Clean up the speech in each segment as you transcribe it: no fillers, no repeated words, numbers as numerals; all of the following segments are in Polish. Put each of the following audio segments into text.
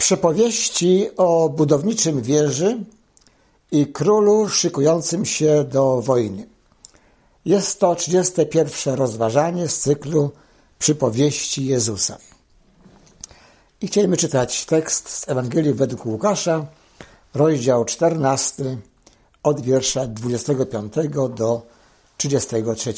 Przypowieści o budowniczym wieży i królu szykującym się do wojny. Jest to 31. rozważanie z cyklu Przypowieści Jezusa. I chcielibyśmy czytać tekst z Ewangelii według Łukasza, rozdział 14, od wiersza 25 do 33.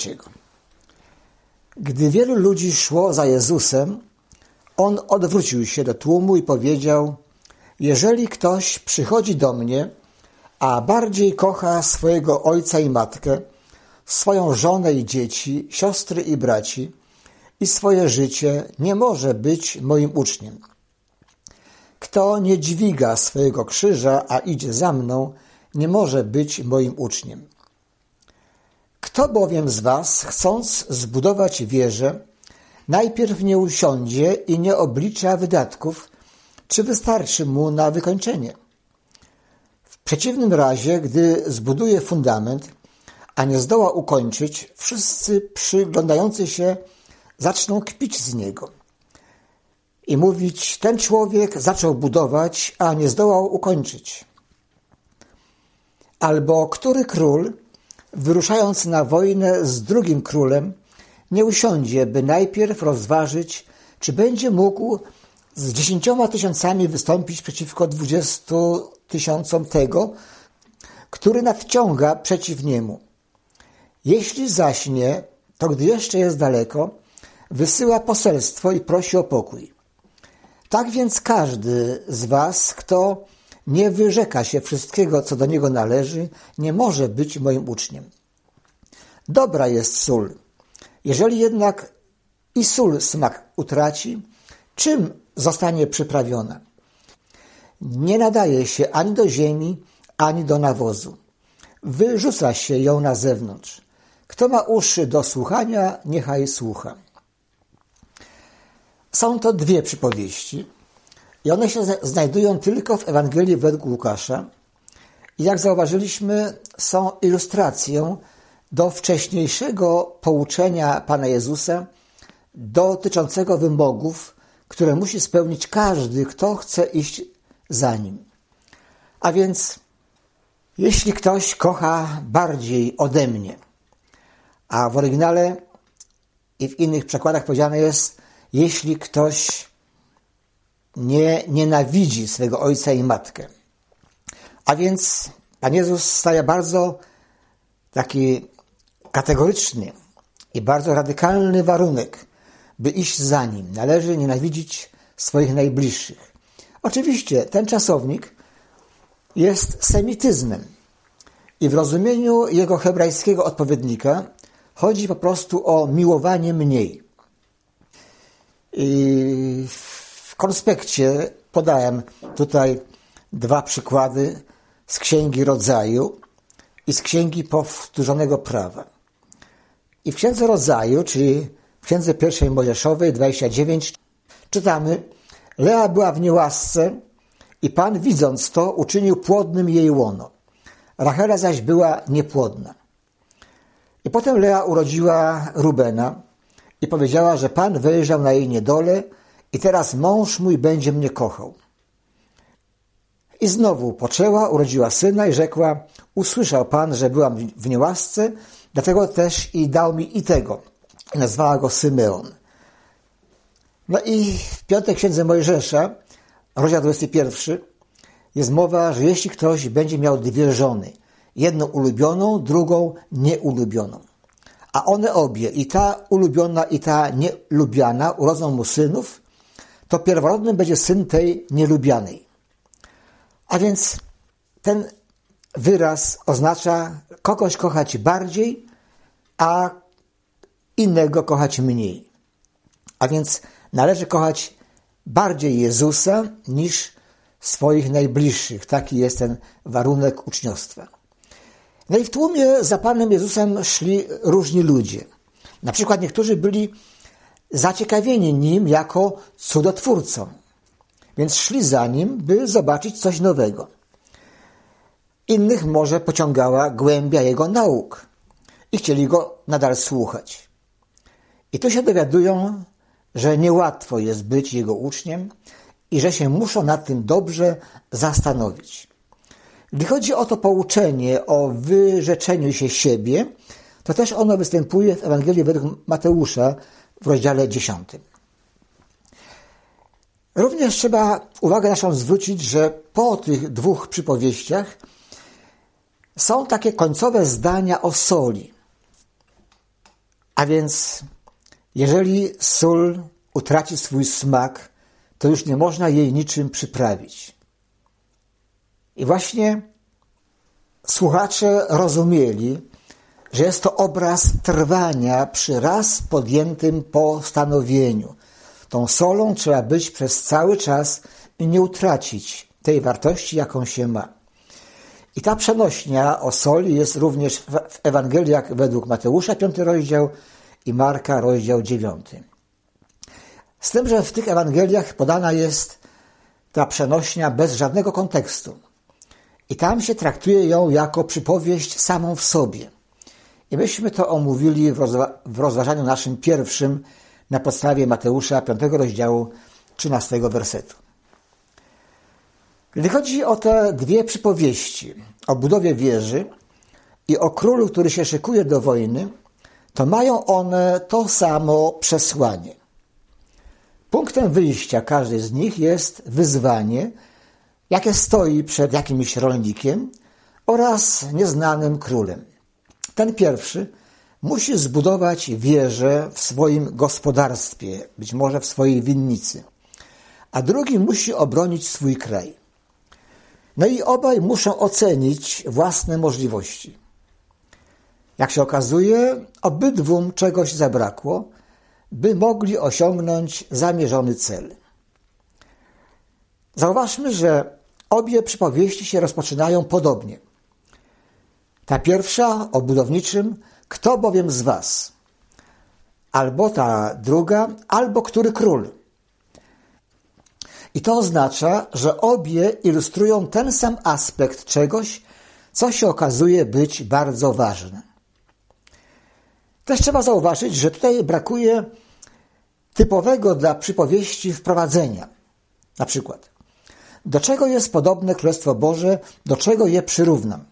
Gdy wielu ludzi szło za Jezusem, On odwrócił się do tłumu i powiedział: jeżeli ktoś przychodzi do mnie, a bardziej kocha swojego ojca i matkę, swoją żonę i dzieci, siostry i braci i swoje życie, nie może być moim uczniem. Kto nie dźwiga swojego krzyża, a idzie za mną, nie może być moim uczniem. Kto bowiem z was, chcąc zbudować wieżę, najpierw nie usiądzie i nie oblicza wydatków, czy wystarczy mu na wykończenie? W przeciwnym razie, gdy zbuduje fundament, a nie zdoła ukończyć, wszyscy przyglądający się zaczną kpić z niego i mówić: ten człowiek zaczął budować, a nie zdołał ukończyć. Albo który król, wyruszając na wojnę z drugim królem, nie usiądzie, by najpierw rozważyć, czy będzie mógł z 10 000 wystąpić przeciwko 20 000 tego, który nadciąga przeciw niemu. Jeśli zaś nie, to gdy jeszcze jest daleko, wysyła poselstwo i prosi o pokój. Tak więc każdy z was, kto nie wyrzeka się wszystkiego, co do niego należy, nie może być moim uczniem. Dobra jest sól. Jeżeli jednak i sól smak utraci, czym zostanie przyprawiona? Nie nadaje się ani do ziemi, ani do nawozu. Wyrzuca się ją na zewnątrz. Kto ma uszy do słuchania, niechaj słucha. Są to dwie przypowieści i one się znajdują tylko w Ewangelii według Łukasza. I jak zauważyliśmy, są ilustracją do wcześniejszego pouczenia Pana Jezusa dotyczącego wymogów, które musi spełnić każdy, kto chce iść za Nim. A więc, jeśli ktoś kocha bardziej ode mnie, a w oryginale i w innych przekładach powiedziane jest: jeśli ktoś nie nienawidzi swego ojca i matkę. A więc Pan Jezus stawia bardzo taki kategoryczny i bardzo radykalny warunek, by iść za Nim. Należy nienawidzić swoich najbliższych. Oczywiście ten czasownik jest semityzmem i w rozumieniu jego hebrajskiego odpowiednika chodzi po prostu o miłowanie mniej. I w konspekcie podałem tutaj dwa przykłady z Księgi Rodzaju i z Księgi Powtórzonego Prawa. I w Księdze Rodzaju, czyli w Księdze pierwszej Mojżeszowej 29, czytamy: Lea była w niełasce i Pan, widząc to, uczynił płodnym jej łono. Rachela zaś była niepłodna. I potem Lea urodziła Rubena i powiedziała, że Pan wyjrzał na jej niedolę i teraz mąż mój będzie mnie kochał. I znowu poczęła, urodziła syna i rzekła: usłyszał Pan, że byłam w niełasce, dlatego też i dał mi i tego. I nazwała go Symeon. No i w 5. Księdze Mojżesza, rozdział 21, jest mowa, że jeśli ktoś będzie miał dwie żony, jedną ulubioną, drugą nieulubioną, a one obie, i ta ulubiona, i ta nielubiana, urodzą mu synów, to pierworodnym będzie syn tej nielubianej. A więc ten wyraz oznacza kogoś kochać bardziej, a innego kochać mniej. A więc należy kochać bardziej Jezusa niż swoich najbliższych. Taki jest ten warunek uczniostwa. No i w tłumie za Panem Jezusem szli różni ludzie. Na przykład niektórzy byli zaciekawieni Nim jako cudotwórcą, więc szli za Nim, by zobaczyć coś nowego. Innych może pociągała głębia Jego nauk i chcieli Go nadal słuchać. I tu się dowiadują, że niełatwo jest być Jego uczniem i że się muszą nad tym dobrze zastanowić. Gdy chodzi o to pouczenie o wyrzeczeniu się siebie, to też ono występuje w Ewangelii według Mateusza w rozdziale 10. Również trzeba uwagę naszą zwrócić, że po tych dwóch przypowieściach są takie końcowe zdania o soli. A więc jeżeli sól utraci swój smak, to już nie można jej niczym przyprawić. I właśnie słuchacze rozumieli, że jest to obraz trwania przy raz podjętym postanowieniu. Tą solą trzeba być przez cały czas i nie utracić tej wartości, jaką się ma. I ta przenośnia o soli jest również w Ewangeliach według Mateusza, 5 rozdział i Marka, rozdział 9. Z tym, że w tych Ewangeliach podana jest ta przenośnia bez żadnego kontekstu. I tam się traktuje ją jako przypowieść samą w sobie. I myśmy to omówili w rozważaniu naszym pierwszym na podstawie Mateusza 5 rozdziału 13 wersetu. Gdy chodzi o te dwie przypowieści, o budowie wieży i o królu, który się szykuje do wojny, to mają one to samo przesłanie. Punktem wyjścia każdej z nich jest wyzwanie, jakie stoi przed jakimś rolnikiem oraz nieznanym królem. Ten pierwszy musi zbudować wieżę w swoim gospodarstwie, być może w swojej winnicy, a drugi musi obronić swój kraj. No i obaj muszą ocenić własne możliwości. Jak się okazuje, obydwum czegoś zabrakło, by mogli osiągnąć zamierzony cel. Zauważmy, że obie przypowieści się rozpoczynają podobnie. Ta pierwsza o budowniczym, kto bowiem z was? Albo ta druga, albo który król? I to oznacza, że obie ilustrują ten sam aspekt czegoś, co się okazuje być bardzo ważne. Też trzeba zauważyć, że tutaj brakuje typowego dla przypowieści wprowadzenia. Na przykład, do czego jest podobne Królestwo Boże, do czego je przyrównam?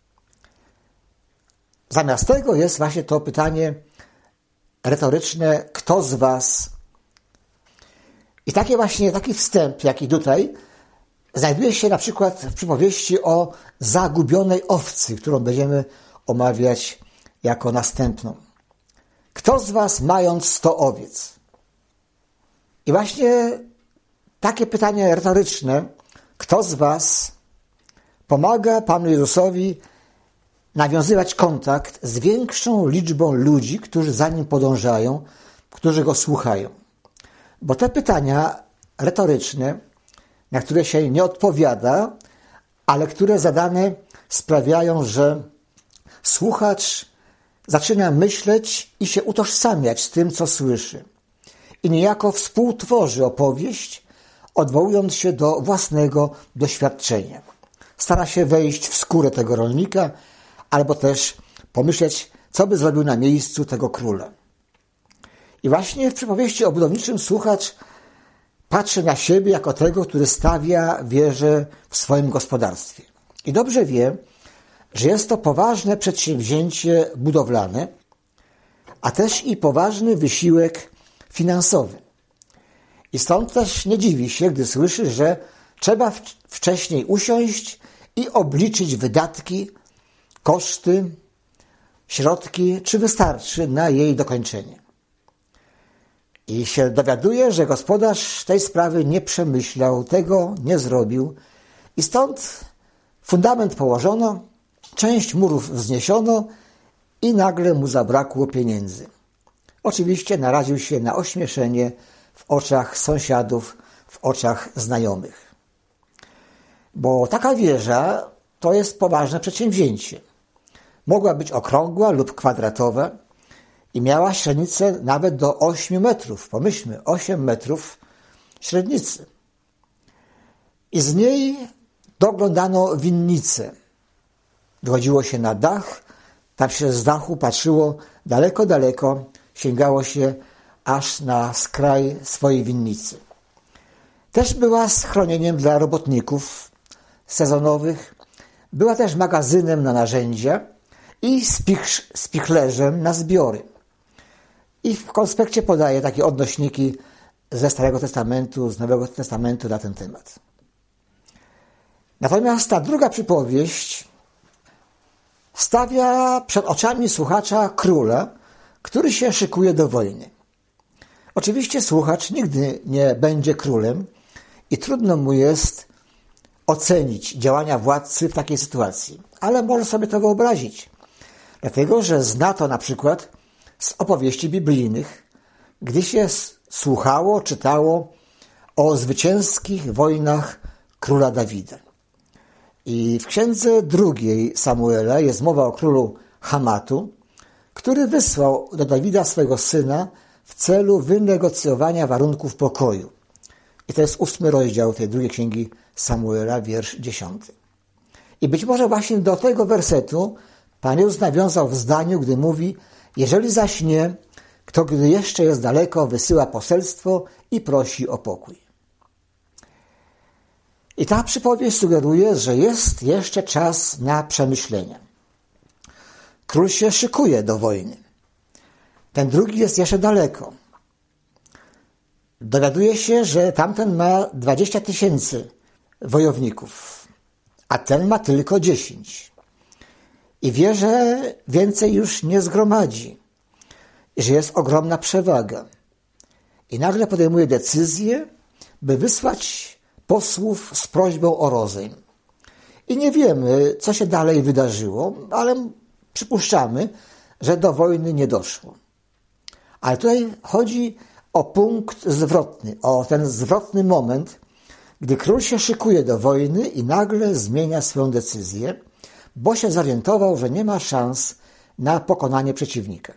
Zamiast tego jest właśnie to pytanie retoryczne, kto z was? I taki wstęp, jak i tutaj, znajduje się na przykład w przypowieści o zagubionej owcy, którą będziemy omawiać jako następną. Kto z was mając 100 owiec? I właśnie takie pytanie retoryczne, kto z was, pomaga Panu Jezusowi nawiązywać kontakt z większą liczbą ludzi, którzy za Nim podążają, którzy Go słuchają. Bo te pytania retoryczne, na które się nie odpowiada, ale które zadane sprawiają, że słuchacz zaczyna myśleć i się utożsamiać z tym, co słyszy. I niejako współtworzy opowieść, odwołując się do własnego doświadczenia. Stara się wejść w skórę tego rolnika, albo też pomyśleć, co by zrobił na miejscu tego króla. I właśnie w przypowieści o budowniczym słuchacz patrzy na siebie jako tego, który stawia wieżę w swoim gospodarstwie. I dobrze wie, że jest to poważne przedsięwzięcie budowlane, a też i poważny wysiłek finansowy. I stąd też nie dziwi się, gdy słyszy, że trzeba wcześniej usiąść i obliczyć wydatki, koszty, środki, czy wystarczy na jej dokończenie. I się dowiaduje, że gospodarz tej sprawy nie przemyślał, tego nie zrobił i stąd fundament położono, część murów wzniesiono i nagle mu zabrakło pieniędzy. Oczywiście naraził się na ośmieszenie w oczach sąsiadów, w oczach znajomych. Bo taka wieża to jest poważne przedsięwzięcie. Mogła być okrągła lub kwadratowa i miała średnicę nawet do 8 metrów. Pomyślmy, 8 metrów średnicy. I z niej doglądano winnicę. Wychodziło się na dach, tam się z dachu patrzyło daleko, daleko, sięgało się aż na skraj swojej winnicy. Też była schronieniem dla robotników sezonowych, była też magazynem na narzędzia i spichlerzem na zbiory. I w konspekcie podaje takie odnośniki ze Starego Testamentu, z Nowego Testamentu na ten temat. Natomiast ta druga przypowieść stawia przed oczami słuchacza króla, który się szykuje do wojny. Oczywiście słuchacz nigdy nie będzie królem i trudno mu jest ocenić działania władcy w takiej sytuacji, ale może sobie to wyobrazić, dlatego że zna to na przykład z opowieści biblijnych, gdy się słuchało, czytało o zwycięskich wojnach króla Dawida. I w księdze drugiej Samuela jest mowa o królu Hamatu, który wysłał do Dawida swego syna w celu wynegocjowania warunków pokoju. I to jest 8 rozdział tej drugiej księgi Samuela, wiersz 10. I być może właśnie do tego wersetu Pan Jezus nawiązał w zdaniu, gdy mówi: jeżeli zaś nie, kto gdy jeszcze jest daleko, wysyła poselstwo i prosi o pokój. I ta przypowieść sugeruje, że jest jeszcze czas na przemyślenia. Król się szykuje do wojny. Ten drugi jest jeszcze daleko. Dowiaduje się, że tamten ma 20 000 wojowników, a ten ma tylko 10. I wie, że więcej już nie zgromadzi, że jest ogromna przewaga. I nagle podejmuje decyzję, by wysłać posłów z prośbą o rozejm. I nie wiemy, co się dalej wydarzyło, ale przypuszczamy, że do wojny nie doszło. Ale tutaj chodzi o punkt zwrotny, o ten zwrotny moment, gdy król się szykuje do wojny i nagle zmienia swoją decyzję, bo się zorientował, że nie ma szans na pokonanie przeciwnika.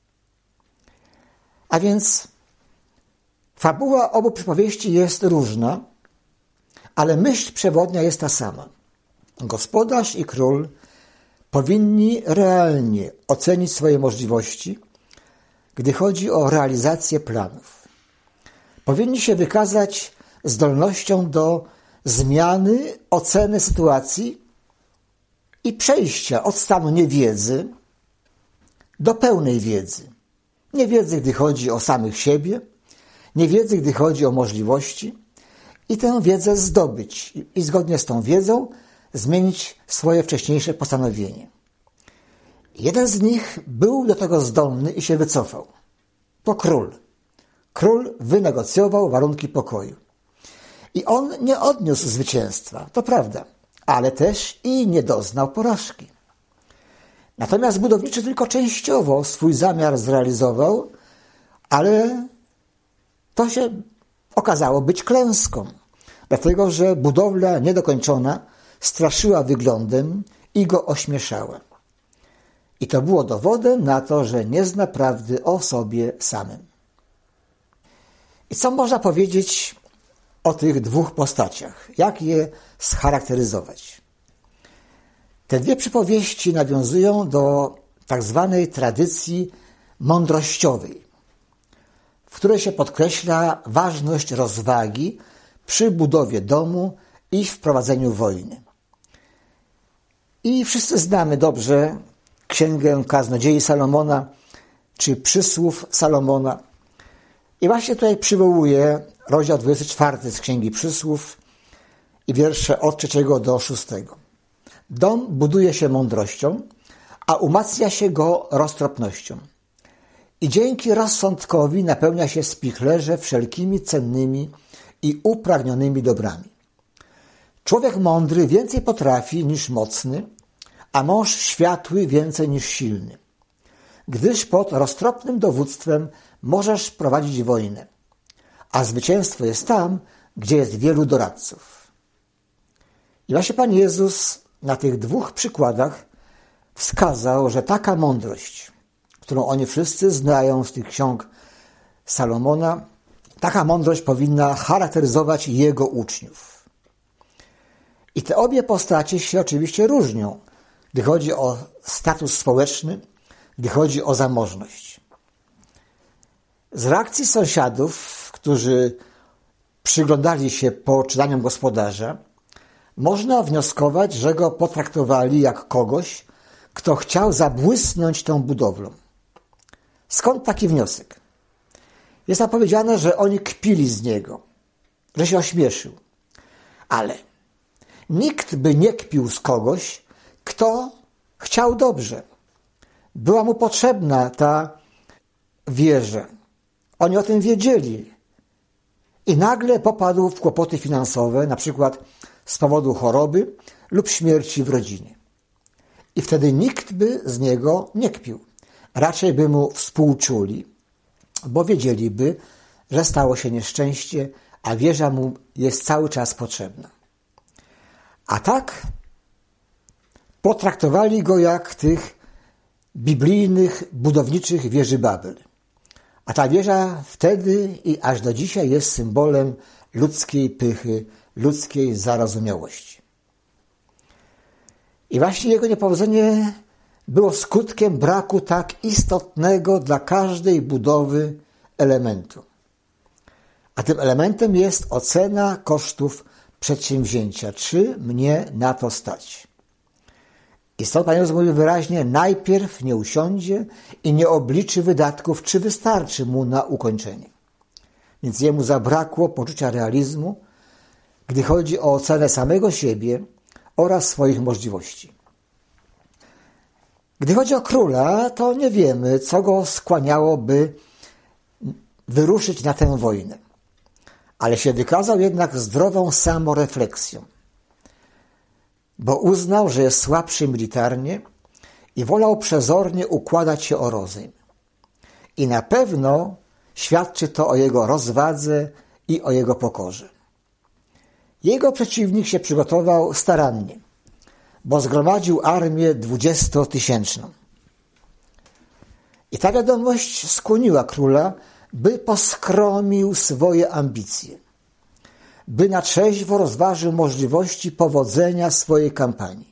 A więc fabuła obu przypowieści jest różna, ale myśl przewodnia jest ta sama. Gospodarz i król powinni realnie ocenić swoje możliwości, gdy chodzi o realizację planów. Powinni się wykazać zdolnością do zmiany, oceny sytuacji i przejścia od stanu niewiedzy do pełnej wiedzy. Niewiedzy, gdy chodzi o samych siebie, niewiedzy, gdy chodzi o możliwości i tę wiedzę zdobyć i zgodnie z tą wiedzą zmienić swoje wcześniejsze postanowienie. Jeden z nich był do tego zdolny i się wycofał. To król. Król wynegocjował warunki pokoju. I on nie odniósł zwycięstwa, to prawda, ale też i nie doznał porażki. Natomiast budowniczy tylko częściowo swój zamiar zrealizował, ale to się okazało być klęską, dlatego że budowla niedokończona straszyła wyglądem i go ośmieszała. I to było dowodem na to, że nie zna prawdy o sobie samym. I co można powiedzieć o tych dwóch postaciach? Jak je scharakteryzować? Te dwie przypowieści nawiązują do tak zwanej tradycji mądrościowej, w której się podkreśla ważność rozwagi przy budowie domu i wprowadzeniu wojny. I wszyscy znamy dobrze Księgę Kaznodziei Salomona, czy Przysłów Salomona. I właśnie tutaj przywołuję rozdział 24 z Księgi Przysłów i wiersze od 3 do 6. Dom buduje się mądrością, a umacnia się go roztropnością. I dzięki rozsądkowi napełnia się spichlerze wszelkimi cennymi i upragnionymi dobrami. Człowiek mądry więcej potrafi niż mocny, a mąż światły więcej niż silny. Gdyż pod roztropnym dowództwem możesz prowadzić wojnę, a zwycięstwo jest tam, gdzie jest wielu doradców. I właśnie Pan Jezus na tych dwóch przykładach wskazał, że taka mądrość, którą oni wszyscy znają z tych ksiąg Salomona, taka mądrość powinna charakteryzować jego uczniów. I te obie postacie się oczywiście różnią, gdy chodzi o status społeczny, gdy chodzi o zamożność. Z reakcji sąsiadów, którzy przyglądali się poczynaniom gospodarza, można wnioskować, że go potraktowali jak kogoś, kto chciał zabłysnąć tą budowlą. Skąd taki wniosek? Jest napowiedziane, że oni kpili z niego, że się ośmieszył. Ale nikt by nie kpił z kogoś, kto chciał dobrze. Była mu potrzebna ta wieża. Oni o tym wiedzieli. I nagle popadł w kłopoty finansowe, na przykład z powodu choroby lub śmierci w rodzinie. I wtedy nikt by z niego nie kpił. Raczej by mu współczuli, bo wiedzieliby, że stało się nieszczęście, a wieża mu jest cały czas potrzebna. A tak potraktowali go jak tych biblijnych budowniczych wieży Babel. A ta wieża wtedy i aż do dzisiaj jest symbolem ludzkiej pychy, ludzkiej zarozumiałości. I właśnie jego niepowodzenie było skutkiem braku tak istotnego dla każdej budowy elementu. A tym elementem jest ocena kosztów przedsięwzięcia. Czy mnie na to stać? I stąd Pan Jezus mówi wyraźnie, najpierw nie usiądzie i nie obliczy wydatków, czy wystarczy mu na ukończenie. Więc jemu zabrakło poczucia realizmu, gdy chodzi o ocenę samego siebie oraz swoich możliwości. Gdy chodzi o króla, to nie wiemy, co go skłaniało, by wyruszyć na tę wojnę. Ale się wykazał jednak zdrową samorefleksją, bo uznał, że jest słabszy militarnie i wolał przezornie układać się o rozejm. I na pewno świadczy to o jego rozwadze i o jego pokorze. Jego przeciwnik się przygotował starannie, bo zgromadził armię 20-tysięczną. I ta wiadomość skłoniła króla, by poskromił swoje ambicje, by na trzeźwo rozważył możliwości powodzenia swojej kampanii.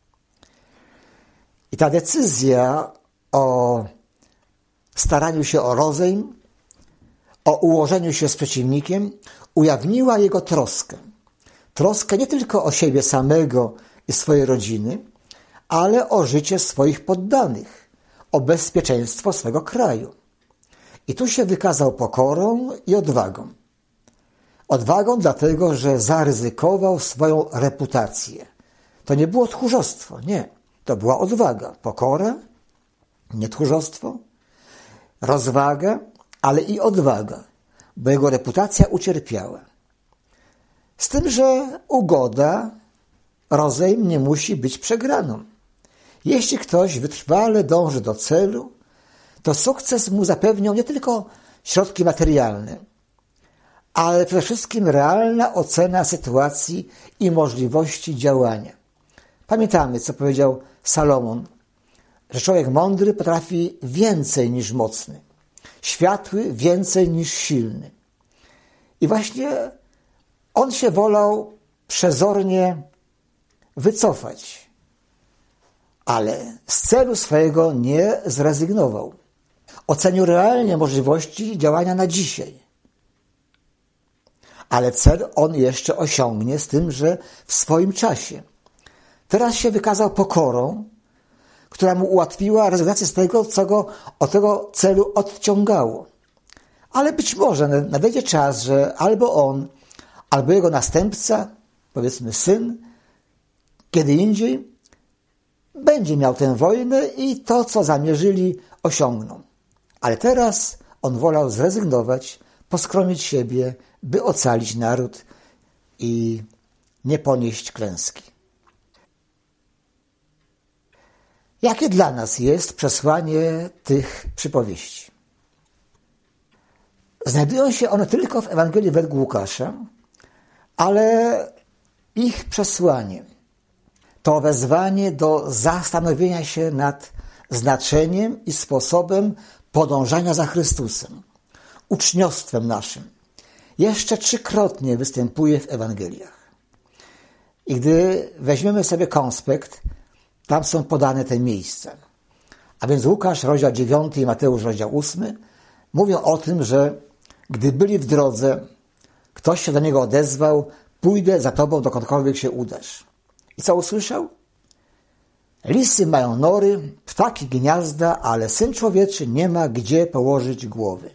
I ta decyzja o staraniu się o rozejm, o ułożeniu się z przeciwnikiem, ujawniła jego troskę. Troskę nie tylko o siebie samego i swojej rodziny, ale o życie swoich poddanych, o bezpieczeństwo swego kraju. I tu się wykazał pokorą i odwagą. Odwagą dlatego, że zaryzykował swoją reputację. To nie było tchórzostwo, nie. To była odwaga. Pokora, nie tchórzostwo, rozwaga, ale i odwaga, bo jego reputacja ucierpiała. Z tym, że ugoda, rozejm nie musi być przegraną. Jeśli ktoś wytrwale dąży do celu, to sukces mu zapewnią nie tylko środki materialne, ale przede wszystkim realna ocena sytuacji i możliwości działania. Pamiętamy, co powiedział Salomon, że człowiek mądry potrafi więcej niż mocny, światły więcej niż silny. I właśnie on się wolał przezornie wycofać, ale z celu swojego nie zrezygnował. Ocenił realnie możliwości działania na dzisiaj. Ale cel on jeszcze osiągnie, z tym, że w swoim czasie. Teraz się wykazał pokorą, która mu ułatwiła rezygnację z tego, co go od tego celu odciągało. Ale być może nadejdzie czas, że albo on, albo jego następca, powiedzmy syn, kiedy indziej będzie miał tę wojnę i to, co zamierzyli, osiągną. Ale teraz on wolał zrezygnować, poskromić siebie, by ocalić naród i nie ponieść klęski. Jakie dla nas jest przesłanie tych przypowieści? Znajdują się one tylko w Ewangelii według Łukasza, ale ich przesłanie to wezwanie do zastanowienia się nad znaczeniem i sposobem podążania za Chrystusem, uczniostwem naszym. Jeszcze 3-krotnie występuje w Ewangeliach. I gdy weźmiemy sobie konspekt, tam są podane te miejsca. A więc Łukasz, rozdział 9 i Mateusz, rozdział 8, mówią o tym, że gdy byli w drodze, Ktoś się do niego odezwał: pójdę za tobą, dokądkolwiek się udasz. I co usłyszał? Lisy mają nory, ptaki gniazda, ale Syn Człowieczy nie ma gdzie położyć głowy.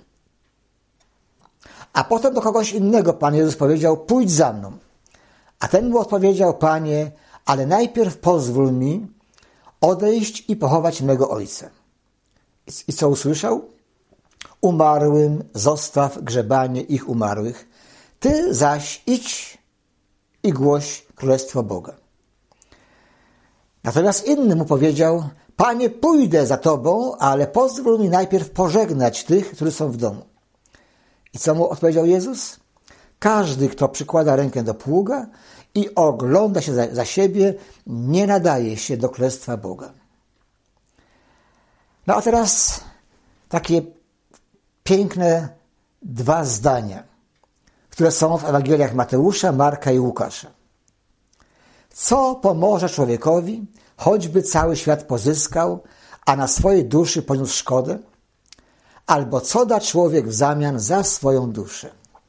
A potem do kogoś innego Pan Jezus powiedział: pójdź za mną. A ten mu odpowiedział: Panie, ale najpierw pozwól mi odejść i pochować mego Ojca. I co usłyszał? Umarłym zostaw grzebanie ich umarłych, ty zaś idź i głoś Królestwo Boga. Natomiast inny mu powiedział: Panie, pójdę za tobą, ale pozwól mi najpierw pożegnać tych, którzy są w domu. I co mu odpowiedział Jezus? Każdy, kto przykłada rękę do pługa i ogląda się za siebie, nie nadaje się do Królestwa Boga. No a teraz takie piękne dwa zdania, które są w Ewangeliach Mateusza, Marka i Łukasza. Co pomoże człowiekowi, choćby cały świat pozyskał, a na swojej duszy poniósł szkodę? Albo co da człowiek w zamian za swoją duszę?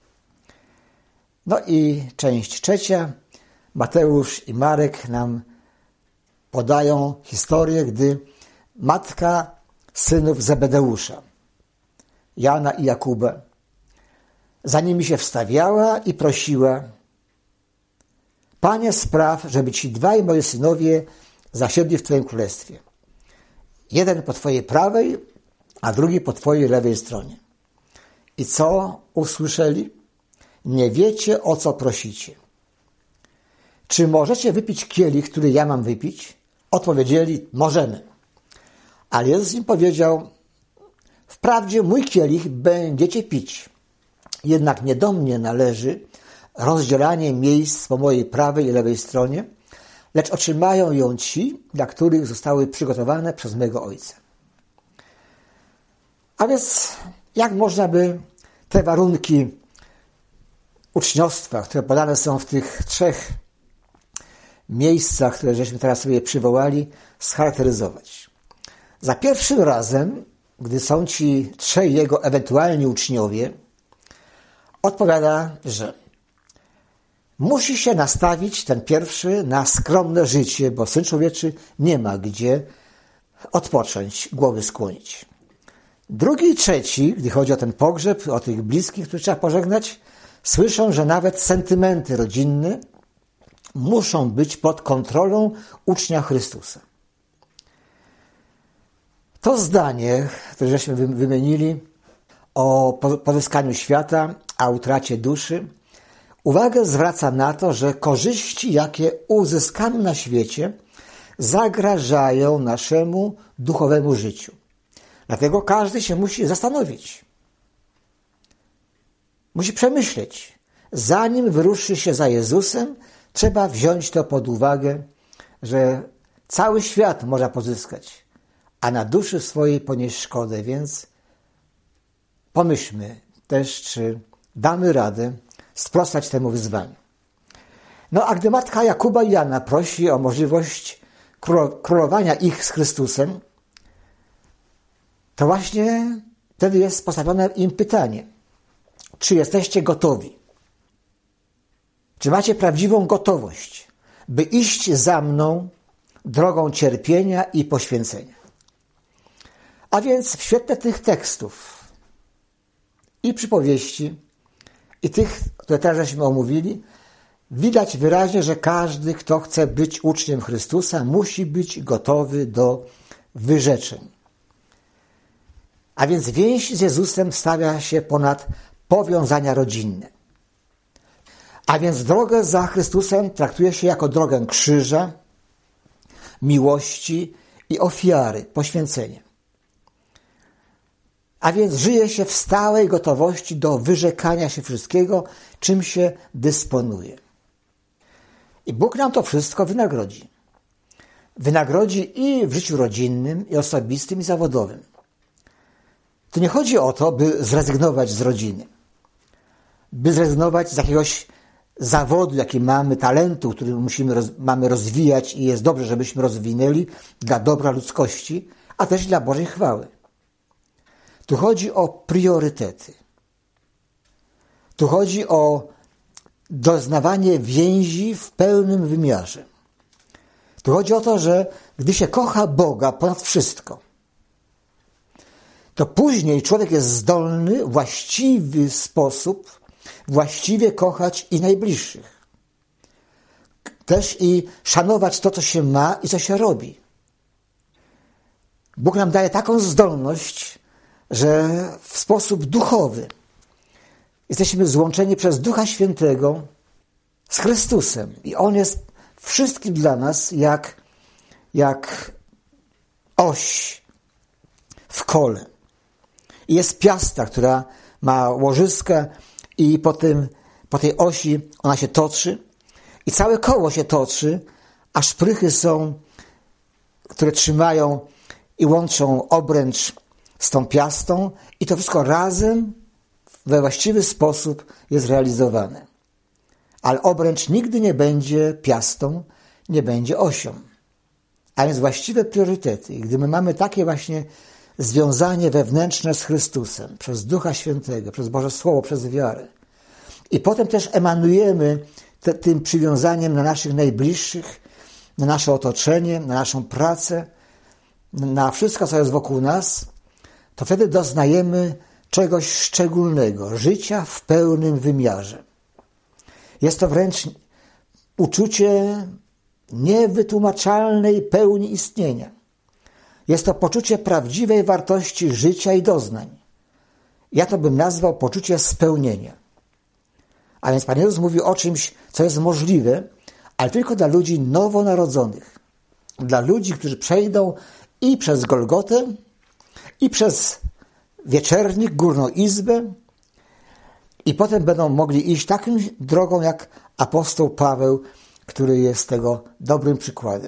No i część trzecia. Mateusz i Marek nam podają historię, gdy matka synów Zebedeusza, Jana i Jakuba, za nimi się wstawiała i prosiła: Panie, spraw, żeby ci dwaj moi synowie zasiedli w Twoim królestwie. Jeden po Twojej prawej, a drugi po Twojej lewej stronie. I co usłyszeli? Nie wiecie, o co prosicie. Czy możecie wypić kielich, który ja mam wypić? Odpowiedzieli: możemy. Ale Jezus im powiedział: wprawdzie mój kielich będziecie pić, jednak nie do mnie należy rozdzielanie miejsc po mojej prawej i lewej stronie, lecz otrzymają ją ci, dla których zostały przygotowane przez mego Ojca. A więc jak można by te warunki uczniostwa, które podane są w tych trzech miejscach, które żeśmy teraz sobie przywołali, scharakteryzować? Za pierwszym razem, gdy są ci trzej jego ewentualni uczniowie, odpowiada, że musi się nastawić ten pierwszy na skromne życie, bo Syn Człowieczy nie ma gdzie odpocząć, głowy skłonić. Drugi i trzeci, gdy chodzi o ten pogrzeb, o tych bliskich, których trzeba pożegnać, słyszą, że nawet sentymenty rodzinne muszą być pod kontrolą ucznia Chrystusa. To zdanie, które żeśmy wymienili o pozyskaniu świata, a utracie duszy, uwagę zwraca na to, że korzyści, jakie uzyskamy na świecie, zagrażają naszemu duchowemu życiu. Dlatego każdy się musi zastanowić. Musi przemyśleć. Zanim wyruszy się za Jezusem, trzeba wziąć to pod uwagę, że cały świat można pozyskać, a na duszy swojej ponieść szkodę, więc pomyślmy też, czy damy radę sprostać temu wyzwaniu. No a gdy matka Jakuba i Jana prosi o możliwość królowania ich z Chrystusem, to właśnie wtedy jest postawione im pytanie: czy jesteście gotowi? Czy macie prawdziwą gotowość, by iść za mną drogą cierpienia i poświęcenia? A więc w świetle tych tekstów i przypowieści, i tych, które teraz żeśmy omówili, widać wyraźnie, że każdy, kto chce być uczniem Chrystusa, musi być gotowy do wyrzeczeń. A więc więź z Jezusem stawia się ponad powiązania rodzinne. A więc drogę za Chrystusem traktuje się jako drogę krzyża, miłości i ofiary, poświęcenia. A więc żyje się w stałej gotowości do wyrzekania się wszystkiego, czym się dysponuje. I Bóg nam to wszystko wynagrodzi. Wynagrodzi i w życiu rodzinnym, i osobistym, i zawodowym. Tu nie chodzi o to, by zrezygnować z rodziny, by zrezygnować z jakiegoś zawodu, jaki mamy, talentu, który mamy rozwijać i jest dobrze, żebyśmy rozwinęli dla dobra ludzkości, a też dla Bożej chwały. Tu chodzi o priorytety. Tu chodzi o doznawanie więzi w pełnym wymiarze. Tu chodzi o to, że gdy się kocha Boga ponad wszystko, to później człowiek jest zdolny w właściwy sposób właściwie kochać i najbliższych. Też i szanować to, co się ma i co się robi. Bóg nam daje taką zdolność, że w sposób duchowy jesteśmy złączeni przez Ducha Świętego z Chrystusem. I On jest wszystkim dla nas jak oś w kole. I jest piasta, która ma łożyska i po tej osi ona się toczy i całe koło się toczy, a szprychy są, które trzymają i łączą obręcz z tą piastą i to wszystko razem we właściwy sposób jest realizowane. Ale obręcz nigdy nie będzie piastą, nie będzie osią. A więc właściwe priorytety. I gdy my mamy takie właśnie związanie wewnętrzne z Chrystusem, przez Ducha Świętego, przez Boże Słowo, przez wiarę. I potem też emanujemy tym przywiązaniem na naszych najbliższych, na nasze otoczenie, na naszą pracę, na wszystko, co jest wokół nas, to wtedy doznajemy czegoś szczególnego, życia w pełnym wymiarze. Jest to wręcz uczucie niewytłumaczalnej pełni istnienia. Jest to poczucie prawdziwej wartości życia i doznań. Ja to bym nazwał poczucie spełnienia. A więc Pan Jezus mówi o czymś, co jest możliwe, ale tylko dla ludzi nowonarodzonych. Dla ludzi, którzy przejdą i przez Golgotę, i przez wieczernik, górną izbę, i potem będą mogli iść taką drogą jak apostoł Paweł, który jest tego dobrym przykładem.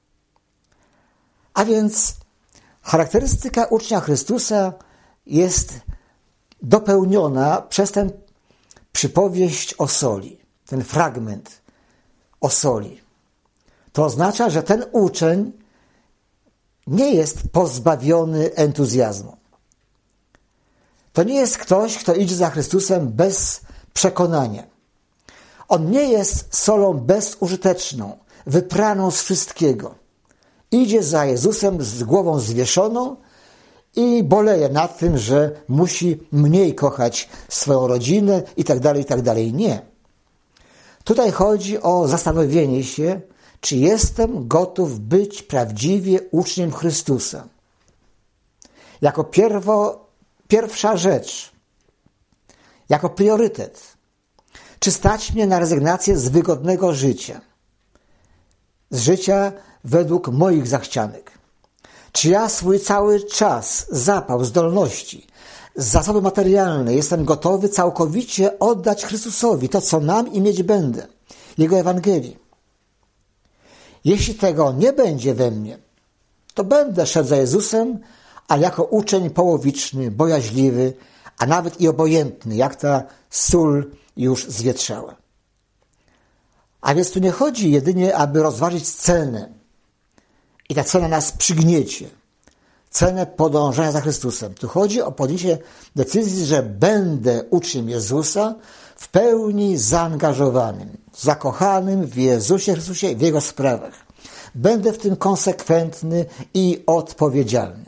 A więc charakterystyka ucznia Chrystusa jest dopełniona przez tę przypowieść o soli, ten fragment o soli. To oznacza, że ten uczeń nie jest pozbawiony entuzjazmu. To nie jest ktoś, kto idzie za Chrystusem bez przekonania. On nie jest solą bezużyteczną, wypraną z wszystkiego. Idzie za Jezusem z głową zwieszoną i boleje nad tym, że musi mniej kochać swoją rodzinę i tak dalej. Nie. Tutaj chodzi o zastanowienie się, czy jestem gotów być prawdziwie uczniem Chrystusa. Jako pierwsza rzecz, jako priorytet. Czy stać mnie na rezygnację z wygodnego życia? Z życia według moich zachcianek. Czy ja swój cały czas, zapał, zdolności, zasoby materialne jestem gotowy całkowicie oddać Chrystusowi to, co mam i mieć będę, Jego Ewangelii? Jeśli tego nie będzie we mnie, to będę szedł za Jezusem, ale jako uczeń połowiczny, bojaźliwy, a nawet i obojętny, jak ta sól już zwietrzała. A więc tu nie chodzi jedynie, aby rozważyć cenę i ta cena nas przygniecie, cenę podążania za Chrystusem. Tu chodzi o podjęcie decyzji, że będę uczniem Jezusa w pełni zaangażowanym, zakochanym w Jezusie Chrystusie i w Jego sprawach. Będę w tym konsekwentny i odpowiedzialny.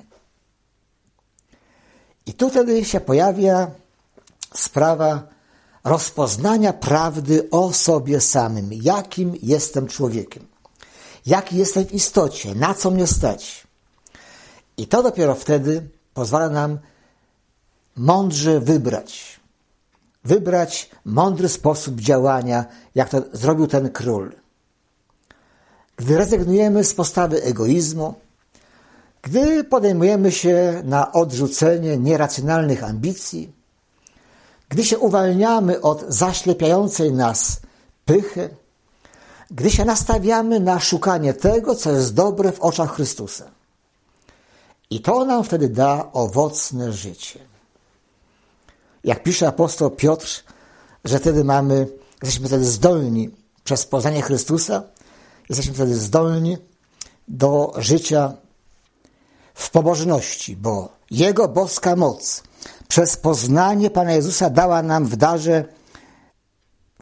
I tu wtedy się pojawia sprawa rozpoznania prawdy o sobie samym. Jakim jestem człowiekiem? Jaki jestem w istocie? Na co mnie stać? I to dopiero wtedy pozwala nam mądrze wybrać. Wybrać mądry sposób działania, jak to zrobił ten król. Gdy rezygnujemy z postawy egoizmu, gdy podejmujemy się na odrzucenie nieracjonalnych ambicji, gdy się uwalniamy od zaślepiającej nas pychy, gdy się nastawiamy na szukanie tego, co jest dobre w oczach Chrystusa. I to nam wtedy da owocne życie. Jak pisze apostoł Piotr, że wtedy jesteśmy wtedy zdolni przez poznanie Chrystusa, jesteśmy wtedy zdolni do życia w pobożności, bo Jego boska moc przez poznanie Pana Jezusa dała nam w darze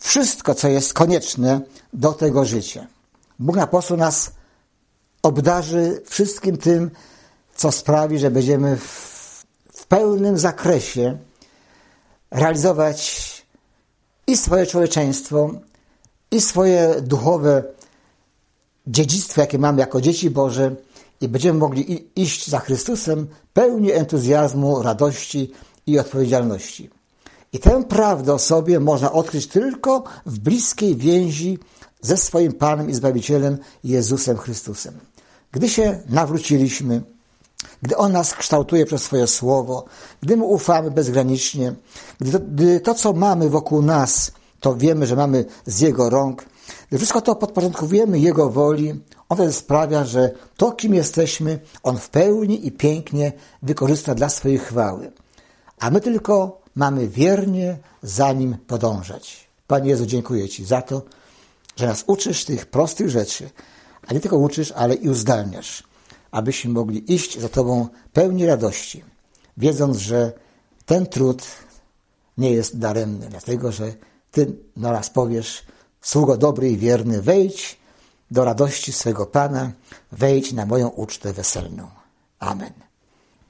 wszystko, co jest konieczne do tego życia. Bóg na prostu nas obdarzy wszystkim tym, co sprawi, że będziemy w pełnym zakresie realizować i swoje człowieczeństwo, i swoje duchowe dziedzictwo, jakie mamy jako dzieci Boże, i będziemy mogli iść za Chrystusem pełni entuzjazmu, radości i odpowiedzialności. I tę prawdę o sobie można odkryć tylko w bliskiej więzi ze swoim Panem i Zbawicielem Jezusem Chrystusem. Gdy się nawróciliśmy, gdy On nas kształtuje przez swoje słowo, gdy Mu ufamy bezgranicznie, gdy to, co mamy wokół nas, to wiemy, że mamy z Jego rąk, gdy wszystko to podporządkowujemy Jego woli, On wtedy sprawia, że to, kim jesteśmy, On w pełni i pięknie wykorzysta dla swojej chwały. A my tylko mamy wiernie za Nim podążać. Panie Jezu, dziękuję Ci za to, że nas uczysz tych prostych rzeczy, a nie tylko uczysz, ale i uzdalniasz, abyśmy mogli iść za Tobą pełni radości, wiedząc, że ten trud nie jest daremny, dlatego że Ty naraz powiesz: sługo dobry i wierny, wejdź do radości swego Pana, wejdź na moją ucztę weselną. Amen.